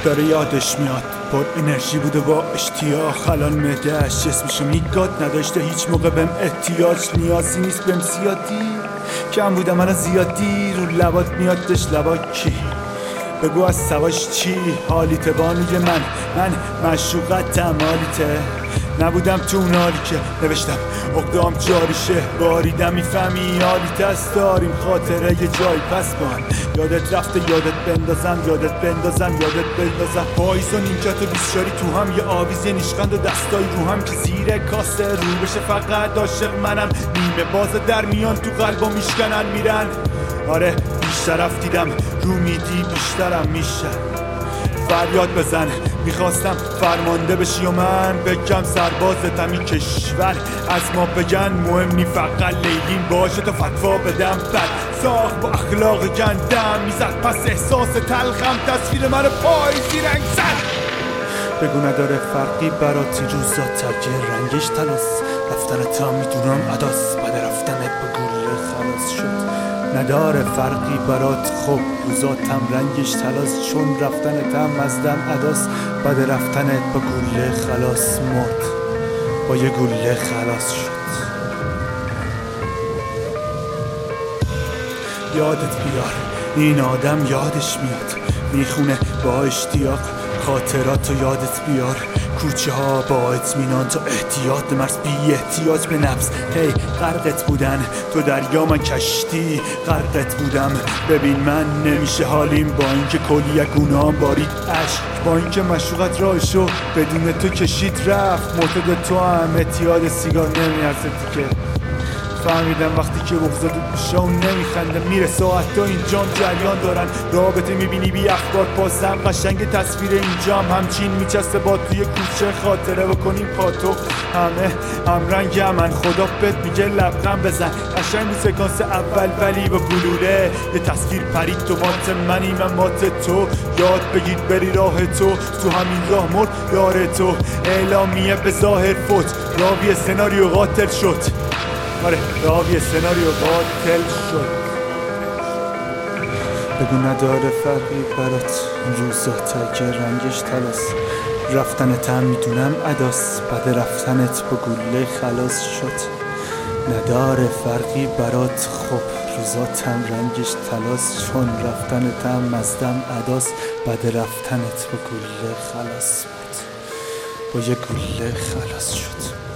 داره یادش میاد، پر انرژی بوده با اشتیاق. الان معده‌اش جسمشو میگاد، نداشته هیچ موقع بهم احتیاج. نیازی نیست بهم زیادی، کم بودم الان زیادی. رو لبات میادش لبا کی؟ بگو از سواش چی؟ حالیته بانوی من مشوقتم حالیته. نبودم تو اون حالی که نوشتم اقدام جاریشه. باریدم میفهمی حالیت است، داریم خاطره یه جای پس با هم. یادت رفته یادت بندازم، یادت بندازم، یادت بندازم. پاییزون اینجا تو بیسشاری تو هم، یه آویز یه نیشخند و دستای رو هم که زیر کاسه رو بشه. فقط عاشق منم، نیمه باز در میان تو قلبا میشکنن میرن. آره بیشتر دیدم رو میدی بیشترم میشه. فریاد بزن میخواستم فرمانده بشی و من بگم سربازتم این کشور. از ما بگن مهم نی فقط لیلین باشه تا فتوا بدم. بد ساخت با اخلاق گندم میزد پس احساس تلخم تصویر من پاییزی رنگ زد. بگو نداره فرقی برات این روزا ترکه رنگش تلاس. رفتنت هم میدونم عداس، بعد رفتنت با گوله خلاص شد. نداره فرقی برات خب روزاتم رنگش تلاس. چون رفتنتم ازدم عداس، بعد رفتنت با گوله خلاص مرد. با یه گوله خلاص شد. یادت بیار این آدم یادش میاد، میخونه با اشتیاق. خاطراتو یادت بیار، کوچه ها با اطمینان تو احتیاط مرز بی احتیاج به نفس. هی غرقت بودن تو دریا من کشتی غرقت بودم. ببین من نمیشه حالیم با اینکه کلیه گونام بارید عشق، با اینکه مشوقت راهشو بدون تو کشید رفت. معتاد تو هم اعتیاد سیگار نمیارزه دیگه. فهمیدم وقتی که بغضات پیشام نمیخنده میره ساعتا اینجام جریان دارن. رابطه میبینی بی اخبار پاسم قشنگ تصویر اینجام همچین میچسته با توی کوچه. خاطره بکنیم پاتو همه همرنگ من. خدا بهت میگه لبخند بزن قشنگ بود سکانس اول ولی با گلوله. یه تصویر پرید تو مات منی من مات تو. یاد بگیر بری راه تو همین راه مرد یار تو. اعلامیه به ظاهر فوت، راوی سناریو قاتل شد. آره راوی سناریو قاتل شد. بگو نداره فرقی برات روزا ترکه رنگش تلاس. رفتنت هم میدونم عداس، بعد رفتنت با گوله خلاص شد. نداره فرقی برات خب روزات هم رنگش تلاس. چون رفتنت هم ازدم عداس، بعد رفتنت با گوله خلاص بود. با یه گوله خلاص شد.